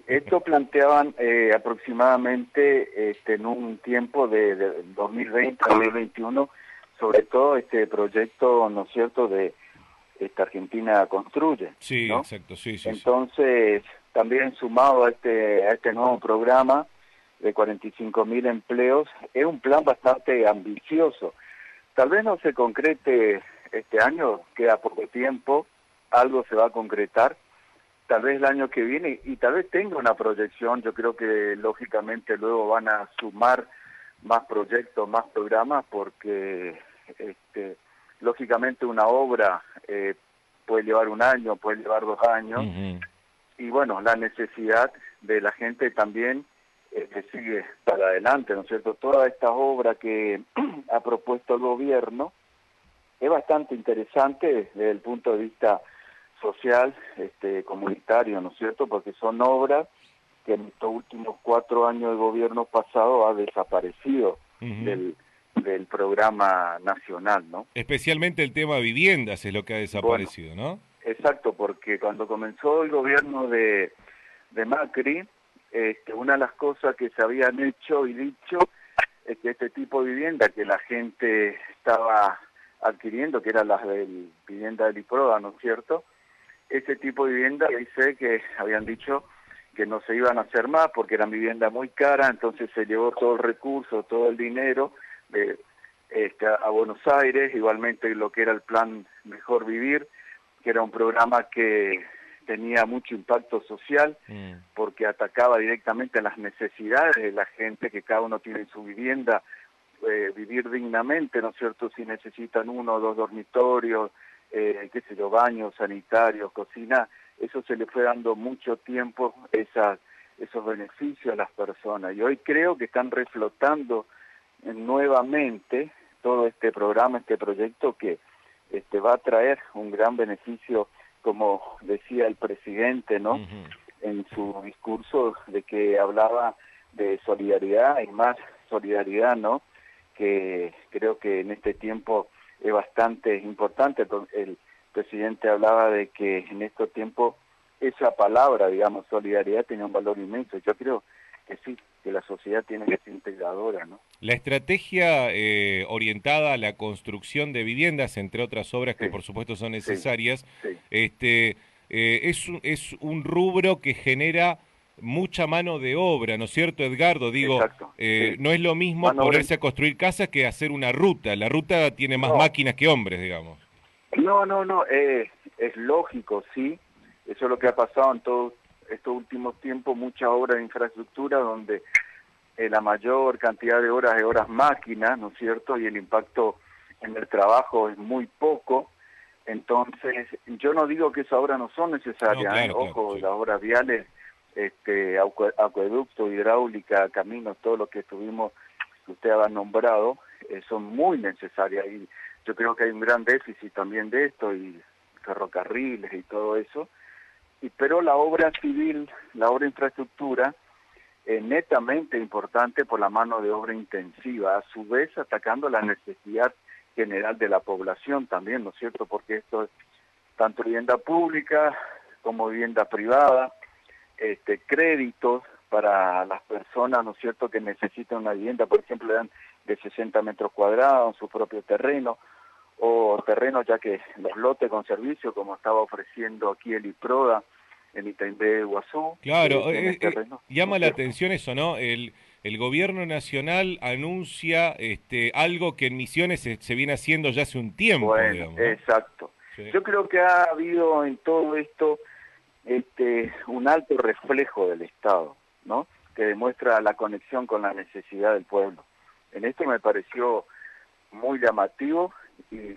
Esto planteaban aproximadamente en un tiempo de 2020 a 2021, sobre todo este proyecto, ¿no es cierto?, de Argentina Construye, Sí, ¿no? exacto, sí, sí, sí. Entonces, también sumado a este nuevo programa de 45.000 empleos, es un plan bastante ambicioso. Tal vez no se concrete este año, queda poco tiempo, algo se va a concretar, tal vez el año que viene, y tal vez tenga una proyección. Yo creo que lógicamente luego van a sumar más proyectos, más programas, porque lógicamente una obra puede llevar un año, puede llevar 2 años, Ujú. y bueno, la necesidad de la gente también que sigue para adelante, ¿no es cierto? Toda esta obra que ha propuesto el gobierno es bastante interesante desde el punto de vista social, comunitario, ¿no es cierto? Porque son obras que en estos últimos 4 años de gobierno pasado ha desaparecido Ujú. del programa nacional, ¿no? Especialmente el tema viviendas es lo que ha Bueno, desaparecido, ¿no? exacto, porque cuando comenzó el gobierno de Macri, una de las cosas que se habían hecho y dicho es que este tipo de vivienda que la gente estaba adquiriendo, que eran las del vivienda del IPROA, ¿no es cierto? Ese tipo de vivienda dice que habían dicho que no se iban a hacer más porque eran viviendas muy caras, entonces se llevó todo el recurso, todo el dinero de, a Buenos Aires, igualmente lo que era el plan Mejor Vivir, que era un programa que tenía mucho impacto social Mm. porque atacaba directamente las necesidades de la gente, que cada uno tiene su vivienda, vivir dignamente, ¿no es cierto? Si necesitan 1 o 2 dormitorios, qué sé yo, baños sanitarios, cocina, eso se le fue dando mucho tiempo, esos beneficios a las personas. Y hoy creo que están reflotando nuevamente todo este programa, este proyecto que va a traer un gran beneficio, como decía el presidente, ¿no?, Ujú. en su discurso, de que hablaba de solidaridad y más solidaridad, ¿no?, que creo que en este tiempo es bastante importante. El presidente hablaba de que en estos tiempos esa palabra, digamos, solidaridad, tiene un valor inmenso. Yo creo que sí, que la sociedad tiene que ser integradora, ¿no? La estrategia orientada a la construcción de viviendas, entre otras obras que Sí, por supuesto son sí, necesarias, sí, es un rubro que genera mucha mano de obra, ¿no es cierto, Edgardo? Digo, exacto, sí. no es lo mismo Mano obra. ponerse a construir casas que hacer una ruta. La ruta tiene más No, máquinas que hombres, digamos. no, es lógico, sí. Eso es lo que ha pasado en todos estos últimos tiempos, muchas obras de infraestructura donde la mayor cantidad de horas máquinas, ¿no es cierto? Y el impacto en el trabajo es muy poco. Entonces, yo no digo que esas obras no son No, necesarias, ¿eh? claro, claro, Ojo, sí. las obras viales, acueducto, hidráulica, caminos, todo lo que estuvimos, que usted ha nombrado, son muy necesarias. Y yo creo que hay un gran déficit también de esto, y ferrocarriles y todo eso. Pero la obra civil, la obra infraestructura, netamente importante por la mano de obra intensiva, a su vez atacando la necesidad general de la población también, ¿no es cierto? Porque esto es tanto vivienda pública como vivienda privada, créditos para las personas, ¿no es cierto?, que necesitan una vivienda, por ejemplo, le dan de 60 metros cuadrados en su propio terreno, o terrenos ya que los lotes con servicio, como estaba ofreciendo aquí el IPRODA, en Itaimbé de Iguazú, que Claro, tiene terreno, ¿no llama es la cierto? atención eso, ¿no? El gobierno nacional anuncia algo que en Misiones se viene haciendo ya hace un tiempo, Bueno, digamos, ¿no? exacto. Sí. Yo creo que ha habido en todo esto un alto reflejo del Estado, ¿no?, que demuestra la conexión con la necesidad del pueblo. En esto me pareció muy llamativo y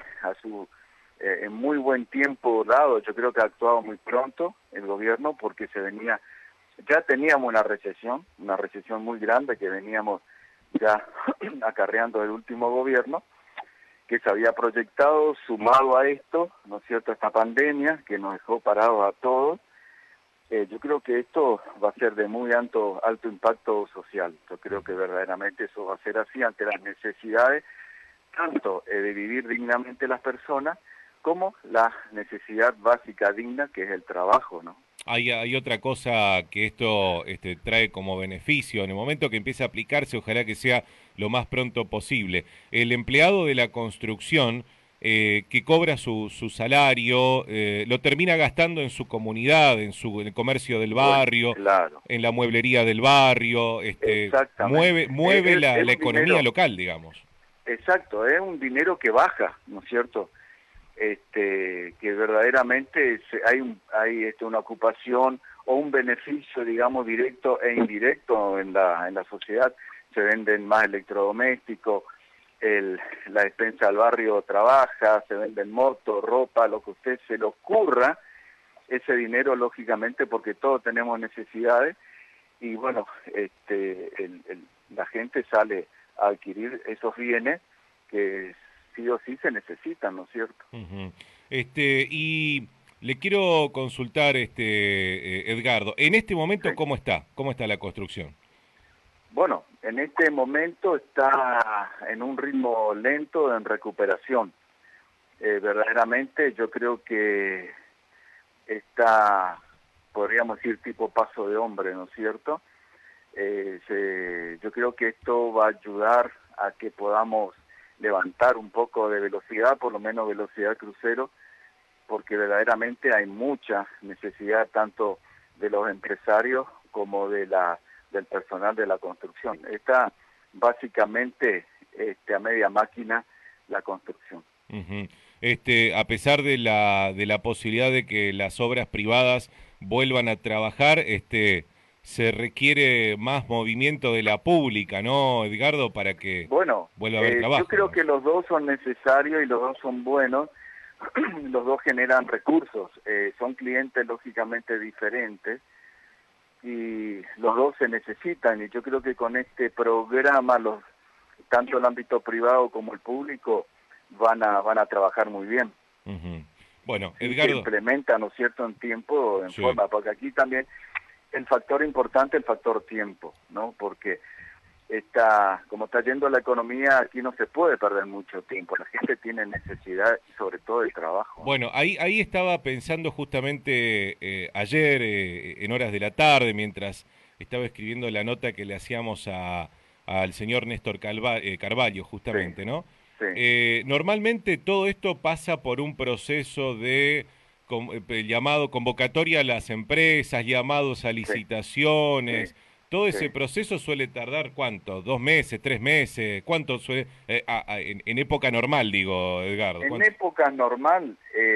en muy buen tiempo dado. Yo creo que ha actuado muy pronto el gobierno, porque ya teníamos una recesión muy grande que veníamos ya acarreando del último gobierno, que se había proyectado, sumado a esto, ¿no es cierto?, esta pandemia que nos dejó parados a todos. Yo creo que esto va a ser de muy alto impacto social. Yo creo que verdaderamente eso va a ser así ante las necesidades, tanto de vivir dignamente las personas, como la necesidad básica digna, que es el trabajo, ¿no? Hay otra cosa que esto trae como beneficio. En el momento que empiece a aplicarse, ojalá que sea lo más pronto posible. El empleado de la construcción que cobra su salario, lo termina gastando en su comunidad, en el comercio del Bueno, barrio, claro, en la mueblería del barrio, exactamente. mueve Es la un economía dinero, local, digamos. exacto, es un dinero que baja, ¿no es cierto? Que verdaderamente hay una ocupación o un beneficio, digamos, directo e indirecto en la sociedad. Se venden más electrodomésticos, la despensa del barrio trabaja, se venden motos, ropa, lo que a usted se le ocurra, ese dinero lógicamente porque todos tenemos necesidades y bueno, la gente sale a adquirir esos bienes que sí o sí se necesitan, ¿no es cierto? Ujú. Y le quiero consultar, Edgardo, en este Sí. momento, ¿cómo está? ¿Cómo está la construcción? Bueno, en este momento está en un ritmo lento en recuperación. Verdaderamente yo creo que está, podríamos decir, tipo paso de hombre, ¿no es cierto? Yo creo que esto va a ayudar a que podamos levantar un poco de velocidad, por lo menos velocidad crucero, porque verdaderamente hay mucha necesidad tanto de los empresarios como del personal de la construcción. Está básicamente a media máquina la construcción. Ujú. A pesar de de la posibilidad de que las obras privadas vuelvan a trabajar, se requiere más movimiento de la pública, ¿no, Edgardo? Para que Bueno, vuelva a haber yo trabajo, creo digamos. que los dos son necesarios y los dos son buenos, los dos generan recursos, son clientes lógicamente diferentes y los dos se necesitan y yo creo que con este programa tanto el ámbito privado como el público van a trabajar muy bien. Ujú. Bueno, Si se Edgardo, implementa, ¿no es cierto?, en tiempo, en sí. forma, porque aquí también el factor importante, el factor tiempo, ¿no? Porque como está yendo la economía, aquí no se puede perder mucho tiempo. La gente tiene necesidad, sobre todo, de trabajo, ¿no? Bueno, ahí estaba pensando justamente ayer, en horas de la tarde, mientras estaba escribiendo la nota que le hacíamos al señor Néstor Carvalho, Sí, justamente, ¿no? sí, Normalmente todo esto pasa por un proceso de llamado convocatoria a las empresas, llamados a sí, sí, licitaciones. Todo sí. ese proceso suele tardar, ¿cuánto? ¿2 meses, 3 meses? ¿Cuánto suele, en época normal, digo, Edgardo? En ¿Cuánto? época normal,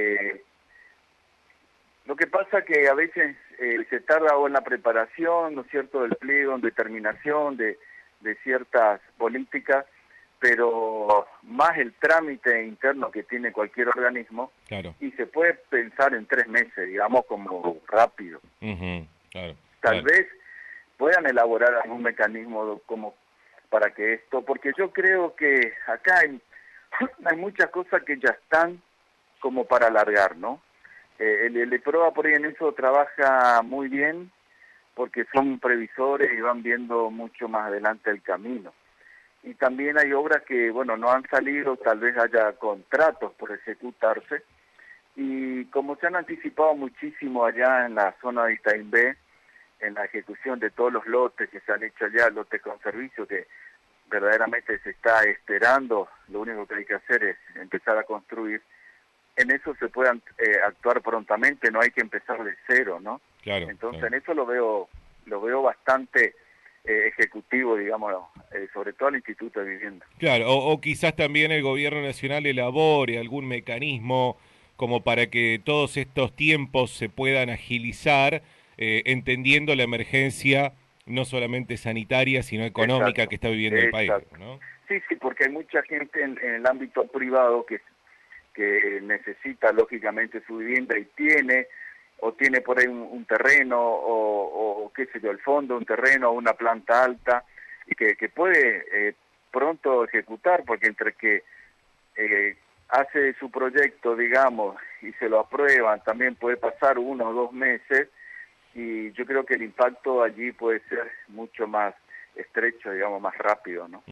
lo que pasa que a veces se tarda o en la preparación, ¿no es cierto?, del pliego, en determinación de ciertas políticas, pero más el trámite interno que tiene cualquier organismo, Claro. y se puede pensar en 3 meses, digamos, como rápido. Ujú. Claro, Tal claro. vez puedan elaborar algún mecanismo como para que esto, porque yo creo que acá hay muchas cosas que ya están como para alargar, ¿no? El EPROA por ahí en eso trabaja muy bien porque son previsores y van viendo mucho más adelante el camino. Y también hay obras que, bueno, no han salido, tal vez haya contratos por ejecutarse. Y como se han anticipado muchísimo allá en la zona de Itaimbé, en la ejecución de todos los lotes que se han hecho allá, lotes con servicio que verdaderamente se está esperando, lo único que hay que hacer es empezar a construir. En eso se puede actuar prontamente, no hay que empezar de cero, ¿no? Claro, Entonces claro. en eso lo veo bastante ejecutivo, digamos, sobre todo el Instituto de Vivienda. Claro, o quizás también el gobierno nacional elabore algún mecanismo como para que todos estos tiempos se puedan agilizar, entendiendo la emergencia no solamente sanitaria, sino económica Exacto, que está viviendo el país, exacto. ¿no? Sí, sí, porque hay mucha gente en el ámbito privado que necesita lógicamente su vivienda y tiene por ahí un terreno o qué sé yo, el fondo, un terreno o una planta alta y que puede pronto ejecutar porque entre que hace su proyecto, digamos, y se lo aprueban, también puede pasar 1 o 2 meses y yo creo que el impacto allí puede ser mucho más estrecho, digamos, más rápido, ¿no?